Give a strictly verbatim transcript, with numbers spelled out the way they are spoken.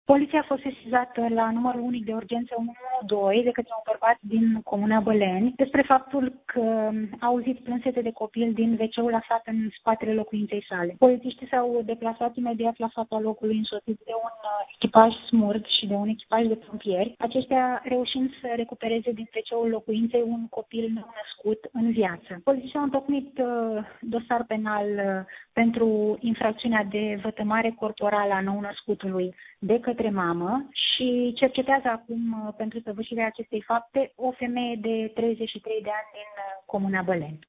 Poliția a fost sesizată la numărul unic de urgență unu unu doi de către un bărbat din Comuna Băleni despre faptul că a auzit plânsete de copil din ve ce-ul aflat în spatele locuinței sale. Polițiștii s-au deplasat imediat la fața locului însoțiți de un echipaj smurd și de un echipaj de pompieri, aceștia reușind să recupereze din ve ce-ul locuinței un copil nou născut în viață. Polițiștii au întocmit uh, dosar penal uh, pentru infracțiunea de vătămare corporală a nou-născutului de către mamă și cercetează acum uh, pentru săvârșirea acestei fapte o femeie de treizeci și trei de ani din uh, Comuna Băleni.